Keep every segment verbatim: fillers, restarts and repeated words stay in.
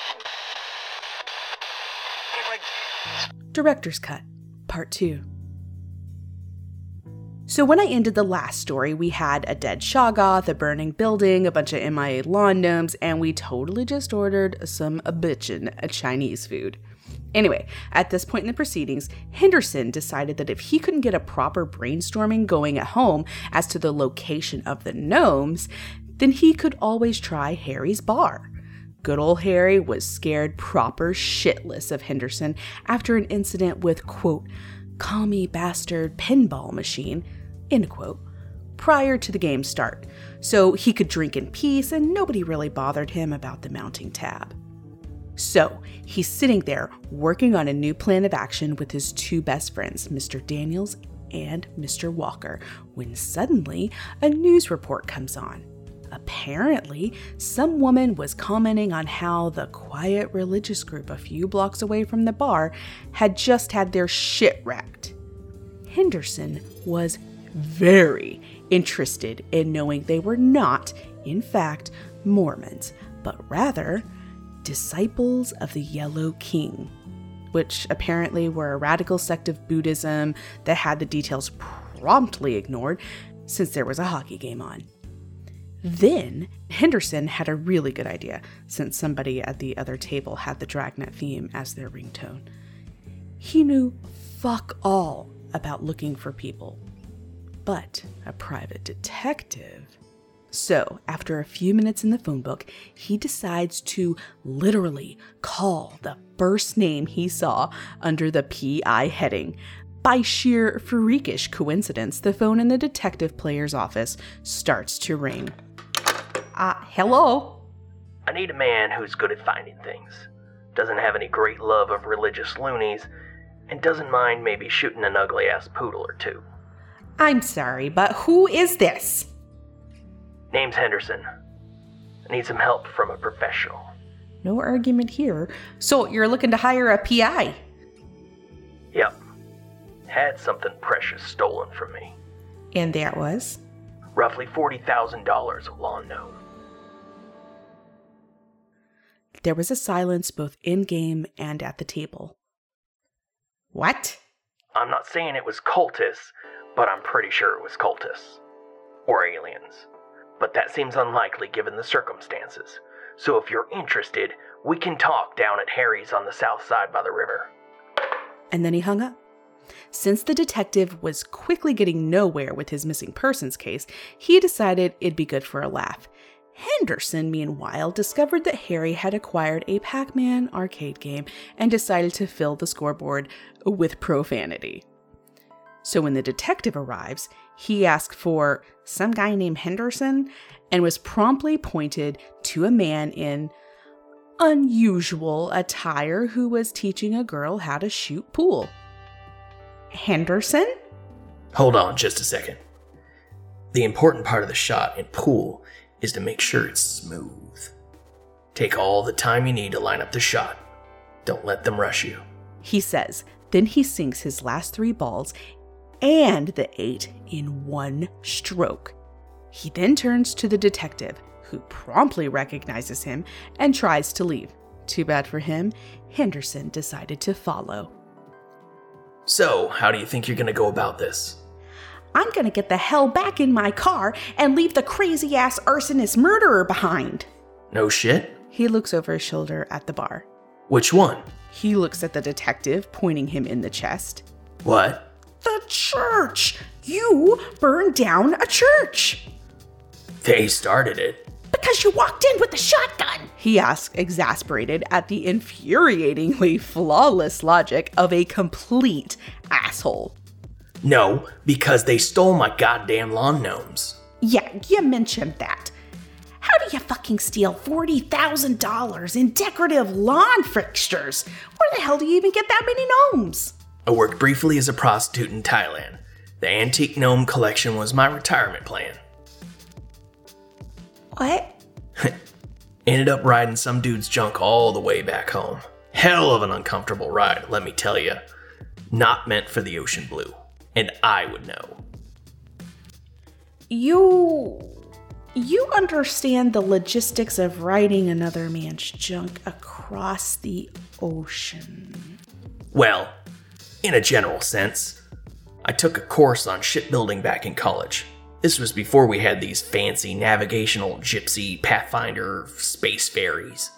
Director's Cut, Part two. So when I ended the last story, we had a dead Shoggoth, a burning building, a bunch of M I A lawn gnomes, and we totally just ordered some a bitchin' a Chinese food. Anyway, at this point in the proceedings, Henderson decided that if he couldn't get a proper brainstorming going at home as to the location of the gnomes, then he could always try Harry's bar. Good old Harry was scared proper shitless of Henderson after an incident with, quote, commie bastard pinball machine, end quote, prior to the game's start, so he could drink in peace and nobody really bothered him about the mounting tab. So he's sitting there working on a new plan of action with his two best friends, Mister Daniels and Mister Walker, when suddenly a news report comes on. Apparently, some woman was commenting on how the quiet religious group a few blocks away from the bar had just had their shit wrecked. Henderson was very interested in knowing they were not, in fact, Mormons, but rather disciples of the Yellow King, which apparently were a radical sect of Buddhism that had the details promptly ignored since there was a hockey game on. Then, Henderson had a really good idea, since somebody at the other table had the Dragnet theme as their ringtone. He knew fuck all about looking for people, but a private detective. So, after a few minutes in the phone book, he decides to literally call the first name he saw under the P I heading. By sheer freakish coincidence, the phone in the detective player's office starts to ring. Uh, hello? I need a man who's good at finding things, doesn't have any great love of religious loonies, and doesn't mind maybe shooting an ugly-ass poodle or two. I'm sorry, but who is this? Name's Henderson. I need some help from a professional. No argument here. So you're looking to hire a P I? Yep. Had something precious stolen from me. And that was? Roughly forty thousand dollars of lawn gnome. There was a silence both in-game and at the table. What? I'm not saying it was cultists, but I'm pretty sure it was cultists. Or aliens. But that seems unlikely given the circumstances. So if you're interested, we can talk down at Harry's on the south side by the river. And then he hung up. Since the detective was quickly getting nowhere with his missing persons case, he decided it'd be good for a laugh. Henderson, meanwhile, discovered that Harry had acquired a Pac-Man arcade game and decided to fill the scoreboard with profanity. So when the detective arrives, he asked for some guy named Henderson and was promptly pointed to a man in unusual attire who was teaching a girl how to shoot pool. Henderson? Hold on just a second. The important part of the shot in pool is to make sure it's smooth. Take all the time you need to line up the shot. Don't let them rush you. He says. Then he sinks his last three balls and the eight in one stroke. He then turns to the detective, who promptly recognizes him and tries to leave. Too bad for him, Henderson decided to follow. So, how do you think you're going to go about this? I'm going to get the hell back in my car and leave the crazy-ass arsonist murderer behind. No shit? He looks over his shoulder at the bar. Which one? He looks at the detective, pointing him in the chest. What? The church! You burned down a church! They started it. Because you walked in with the shotgun, he asked, exasperated at the infuriatingly flawless logic of a complete asshole. No, because they stole my goddamn lawn gnomes. Yeah, you mentioned that. How do you fucking steal forty thousand dollars in decorative lawn fixtures? Where the hell do you even get that many gnomes? I worked briefly as a prostitute in Thailand. The antique gnome collection was my retirement plan. What? Ended up riding some dude's junk all the way back home. Hell of an uncomfortable ride, let me tell you. Not meant for the ocean blue. And I would know. You You understand the logistics of riding another man's junk across the ocean. Well, in a general sense. I took a course on shipbuilding back in college. This was before we had these fancy navigational gypsy Pathfinder space ferries.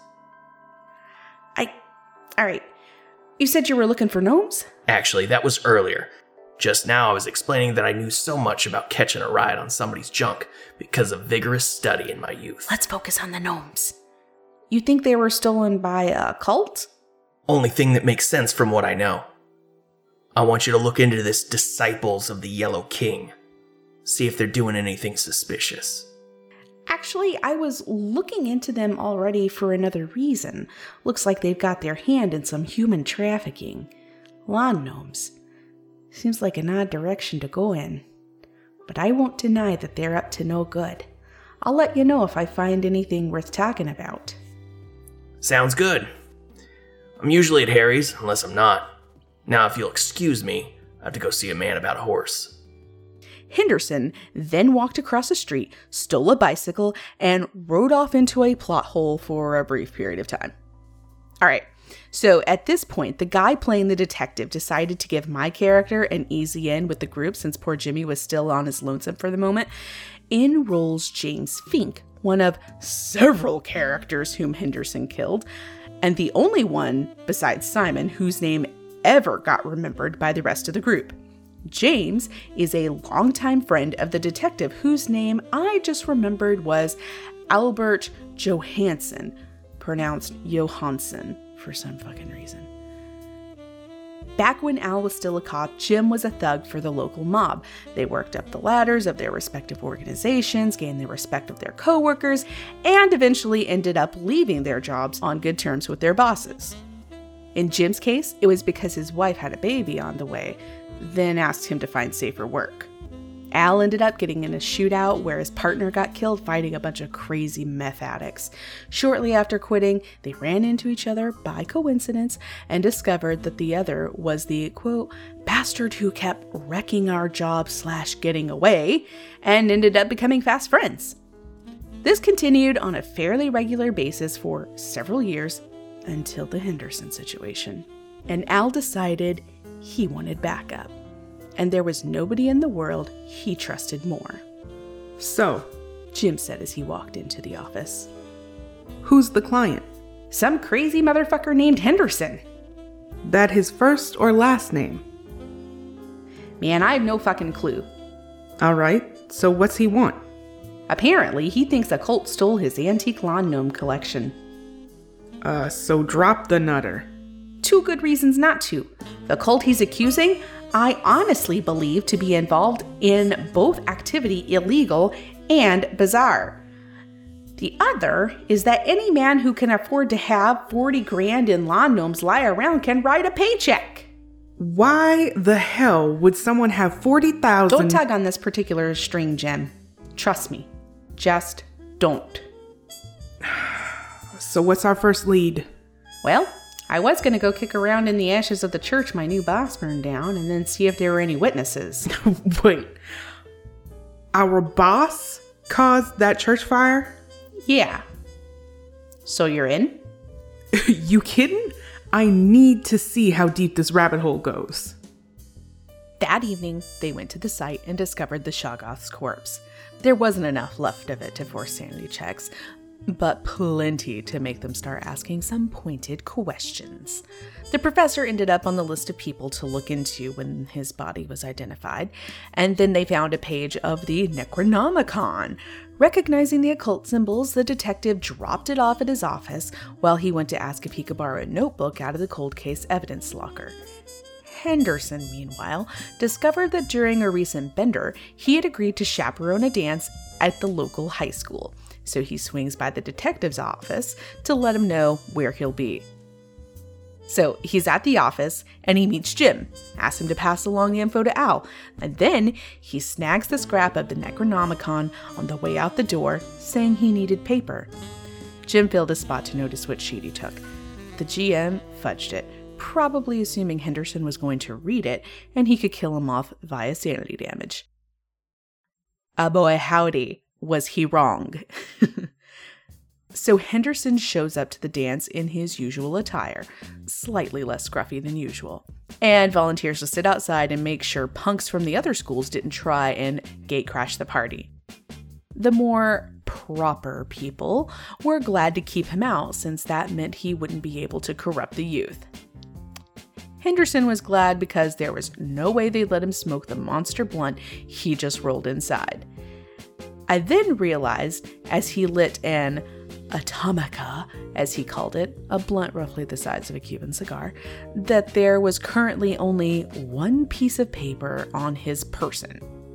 I... Alright. You said you were looking for gnomes? Actually, that was earlier. Just now I was explaining that I knew so much about catching a ride on somebody's junk because of vigorous study in my youth. Let's focus on the gnomes. You think they were stolen by a cult? Only thing that makes sense from what I know. I want you to look into this Disciples of the Yellow King. See if they're doing anything suspicious. Actually, I was looking into them already for another reason. Looks like they've got their hand in some human trafficking. Lawn gnomes. Seems like an odd direction to go in. But I won't deny that they're up to no good. I'll let you know if I find anything worth talking about. Sounds good. I'm usually at Harry's, unless I'm not. Now, if you'll excuse me, I have to go see a man about a horse. Henderson then walked across the street, stole a bicycle, and rode off into a plot hole for a brief period of time. All right, so at this point, the guy playing the detective decided to give my character an easy in with the group since poor Jimmy was still on his lonesome for the moment. In rolls James Fink, one of several characters whom Henderson killed, and the only one, besides Simon, whose name ever got remembered by the rest of the group. James is a longtime friend of the detective whose name I just remembered was Albert Johansson, pronounced Johansson for some fucking reason. Back when Al was still a cop, Jim was a thug for the local mob. They worked up the ladders of their respective organizations, gained the respect of their coworkers, and eventually ended up leaving their jobs on good terms with their bosses. In Jim's case, it was because his wife had a baby on the way, then asked him to find safer work. Al ended up getting in a shootout where his partner got killed fighting a bunch of crazy meth addicts. Shortly after quitting, they ran into each other by coincidence and discovered that the other was the, quote, bastard who kept wrecking our job slash getting away, and ended up becoming fast friends. This continued on a fairly regular basis for several years until the Henderson situation. And Al decided he wanted backup. And there was nobody in the world he trusted more. So, Jim said as he walked into the office. Who's the client? Some crazy motherfucker named Henderson. That his first or last name? Man, I have no fucking clue. Alright, so what's he want? Apparently, he thinks a cult stole his antique lawn gnome collection. Uh, so drop the nutter. Two good reasons not to. The cult he's accusing, I honestly believe to be involved in both activity illegal and bizarre. The other is that any man who can afford to have forty grand in lawn gnomes lie around can write a paycheck. Why the hell would someone have forty thousand? Don't tug on this particular string, Jem. Trust me. Just don't. So what's our first lead? Well, I was going to go kick around in the ashes of the church my new boss burned down and then see if there were any witnesses. Wait. Our boss caused that church fire? Yeah. So you're in? You kidding? I need to see how deep this rabbit hole goes. That evening, they went to the site and discovered the Shoggoth's corpse. There wasn't enough left of it to force sanity checks, but plenty to make them start asking some pointed questions. The professor ended up on the list of people to look into when his body was identified, and then they found a page of the Necronomicon. Recognizing the occult symbols, the detective dropped it off at his office while he went to ask if he could borrow a notebook out of the cold case evidence locker. Henderson, meanwhile, discovered that during a recent bender, he had agreed to chaperone a dance at the local high school. So he swings by the detective's office to let him know where he'll be. So he's at the office and he meets Jim, asks him to pass along the info to Al, and then he snags the scrap of the Necronomicon on the way out the door, saying he needed paper. Jim filled a spot to notice what sheet he took. The G M fudged it, probably assuming Henderson was going to read it and he could kill him off via sanity damage. "Ah boy, howdy. was he wrong? So Henderson shows up to the dance in his usual attire, slightly less scruffy than usual, and volunteers to sit outside and make sure punks from the other schools didn't try and gate crash the party. The more proper people were glad to keep him out, since that meant he wouldn't be able to corrupt the youth. Henderson was glad because there was no way they'd let him smoke the monster blunt he just rolled inside. I then realized, as he lit an Atomica, as he called it, a blunt roughly the size of a Cuban cigar, that there was currently only one piece of paper on his person.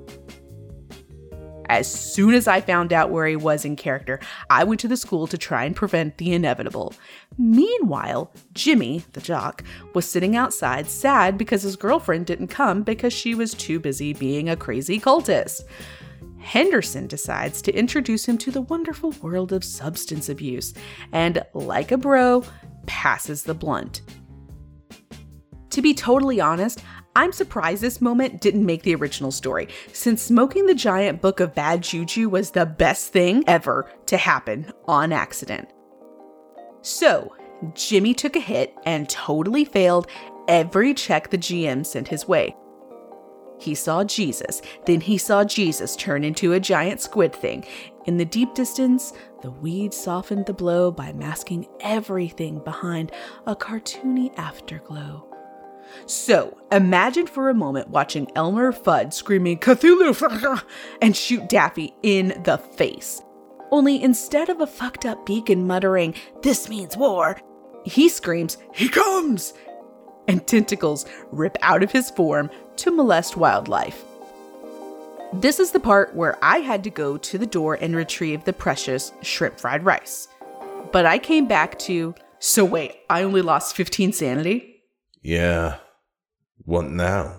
As soon as I found out where he was in character, I went to the school to try and prevent the inevitable. Meanwhile, Jimmy, the jock, was sitting outside sad because his girlfriend didn't come because she was too busy being a crazy cultist. Henderson decides to introduce him to the wonderful world of substance abuse, and like a bro, passes the blunt. To be totally honest, I'm surprised this moment didn't make the original story, since smoking the giant book of bad juju was the best thing ever to happen on accident. So, Jimmy took a hit and totally failed every check the G M sent his way. He saw Jesus, then he saw Jesus turn into a giant squid thing. In the deep distance, the weed softened the blow by masking everything behind a cartoony afterglow. So, imagine for a moment watching Elmer Fudd screaming Cthulhu and shoot Daffy in the face. Only instead of a fucked up beacon muttering, "This means war," he screams, "He comes!" and tentacles rip out of his form to molest wildlife. This is the part where I had to go to the door and retrieve the precious shrimp fried rice. But I came back to, so wait, I only lost fifteen sanity? Yeah. What now?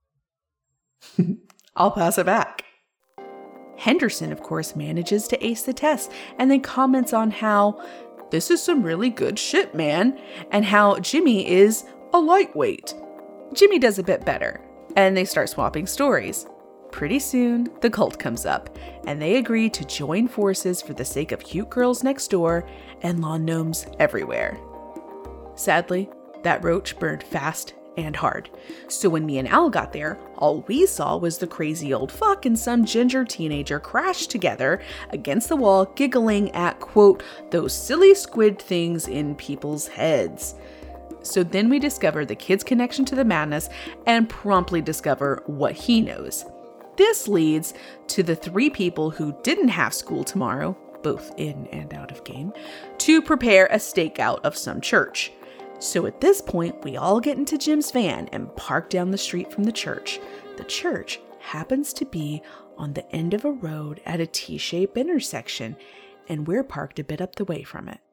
I'll pass it back. Henderson, of course, manages to ace the test and then comments on how this is some really good shit, man, and how Jimmy is a lightweight. Jimmy does a bit better, and they start swapping stories. Pretty soon, the cult comes up, and they agree to join forces for the sake of cute girls next door and lawn gnomes everywhere. Sadly, that roach burned fast and hard. So when me and Al got there, all we saw was the crazy old fuck and some ginger teenager crash together against the wall, giggling at, quote, those silly squid things in people's heads. So then we discover the kid's connection to the madness and promptly discover what he knows. This leads to the three people who didn't have school tomorrow, both in and out of game, to prepare a stakeout of some church. So at this point, we all get into Jim's van and park down the street from the church. The church happens to be on the end of a road at a T-shaped intersection, and we're parked a bit up the way from it.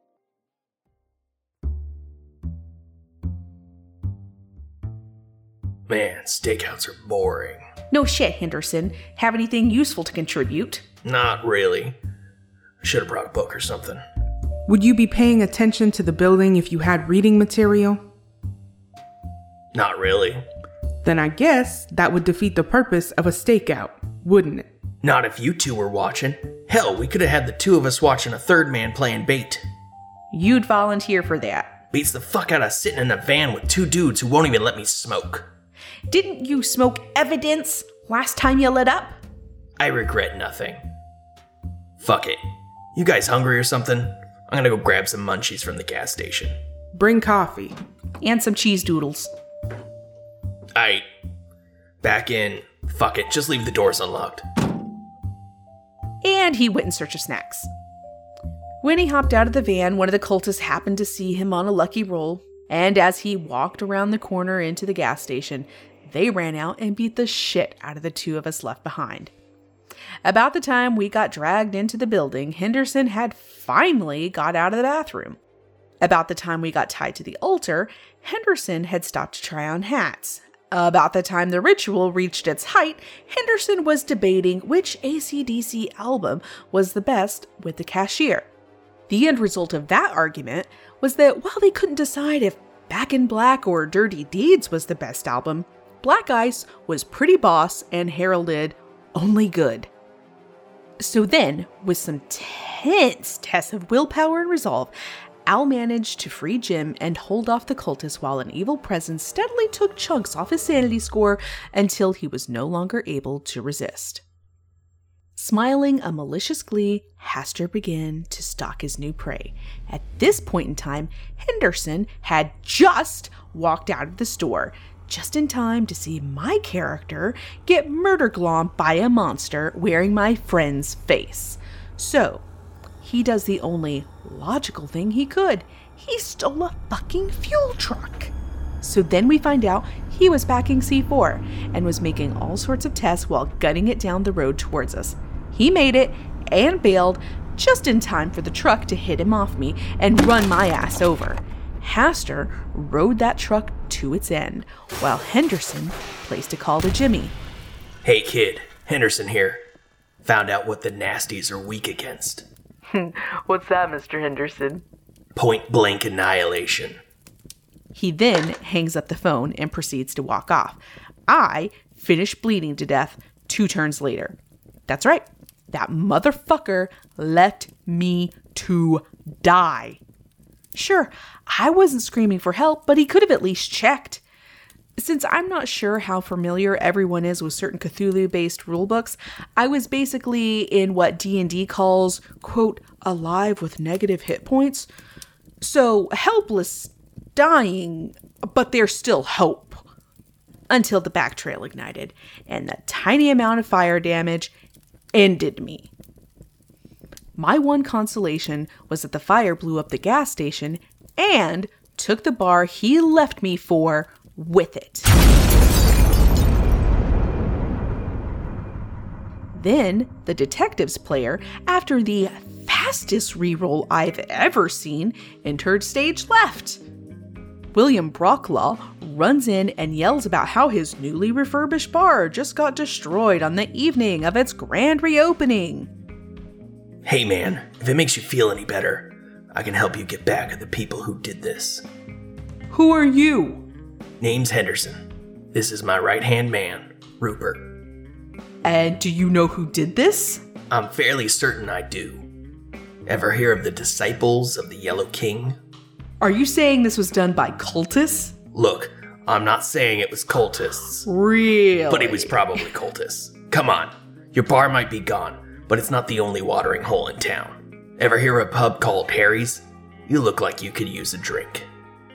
Man, stakeouts are boring. No shit, Henderson. Have anything useful to contribute? Not really. I should have brought a book or something. Would you be paying attention to the building if you had reading material? Not really. Then I guess that would defeat the purpose of a stakeout, wouldn't it? Not if you two were watching. Hell, we could have had the two of us watching a third man playing bait. You'd volunteer for that. Beats the fuck out of sitting in a van with two dudes who won't even let me smoke. Didn't you smoke evidence last time you lit up? I regret nothing. Fuck it. You guys hungry or something? I'm gonna go grab some munchies from the gas station. Bring coffee. And some cheese doodles. Aight. Back in. Fuck it, just leave the doors unlocked. And he went in search of snacks. When he hopped out of the van, one of the cultists happened to see him on a lucky roll, and as he walked around the corner into the gas station, they ran out and beat the shit out of the two of us left behind. About the time we got dragged into the building, Henderson had finally got out of the bathroom. About the time we got tied to the altar, Henderson had stopped to try on hats. About the time the ritual reached its height, Henderson was debating which A C D C album was the best with the cashier. The end result of that argument was that while they couldn't decide if Back in Black or Dirty Deeds was the best album, Black Ice was pretty boss and heralded only good. So then, with some tense tests of willpower and resolve, Al managed to free Jim and hold off the cultists while an evil presence steadily took chunks off his sanity score until he was no longer able to resist. Smiling a malicious glee, Hastur began to stalk his new prey. At this point in time, Henderson had just walked out of the store, just in time to see my character get murder-glommed by a monster wearing my friend's face. So, he does the only logical thing he could. He stole a fucking fuel truck. So then we find out he was packing C four and was making all sorts of tests while gunning it down the road towards us. He made it and bailed just in time for the truck to hit him off me and run my ass over. Hastur rode that truck to its end, while Henderson placed a call to Jimmy. Hey kid, Henderson here. Found out what the nasties are weak against. What's that, Mister Henderson? Point blank annihilation. He then hangs up the phone and proceeds to walk off. I finish bleeding to death two turns later. That's right. That motherfucker left me to die. Sure, I wasn't screaming for help, but he could have at least checked. Since I'm not sure how familiar everyone is with certain Cthulhu-based rulebooks, I was basically in what D and D calls, quote, alive with negative hit points. So, helpless, dying, but there's still hope. Until the back trail ignited, and the tiny amount of fire damage ended me. My one consolation was that the fire blew up the gas station and took the bar he left me for with it. Then, the detectives player, after the fastest reroll I've ever seen, entered stage left. William Brocklaw runs in and yells about how his newly refurbished bar just got destroyed on the evening of its grand reopening. Hey man, if it makes you feel any better, I can help you get back at the people who did this. Who are you? Name's Henderson. This is my right-hand man, Rupert. And do you know who did this? I'm fairly certain I do. Ever hear of the Disciples of the Yellow King? Are you saying this was done by cultists? Look, I'm not saying it was cultists. Really? But it was probably cultists. Come on, your bar might be gone, but it's not the only watering hole in town. Ever hear of a pub called Harry's? You look like you could use a drink.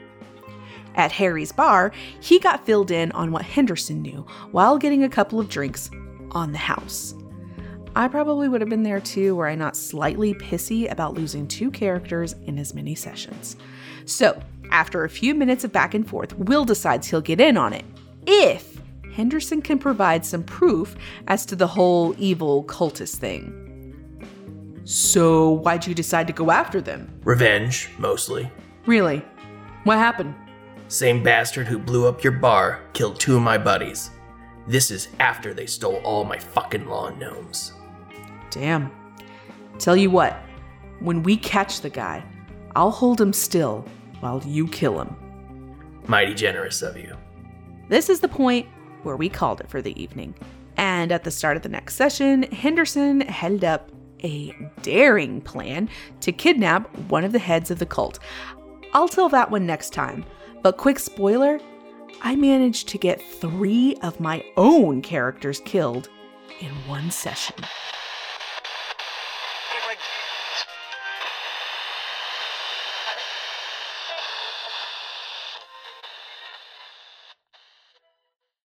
At Harry's bar, he got filled in on what Henderson knew while getting a couple of drinks on the house. I probably would have been there too were I not slightly pissy about losing two characters in as many sessions. So, after a few minutes of back and forth, Will decides he'll get in on it if Henderson can provide some proof as to the whole evil cultist thing. So, why'd you decide to go after them? Revenge, mostly. Really? What happened? Same bastard who blew up your bar killed two of my buddies. This is after they stole all my fucking lawn gnomes. Damn. Tell you what, when we catch the guy, I'll hold him still while you kill him. Mighty generous of you. This is the point where we called it for the evening. And at the start of the next session, Henderson headed up a daring plan to kidnap one of the heads of the cult. I'll tell that one next time. But quick spoiler, I managed to get three of my own characters killed in one session.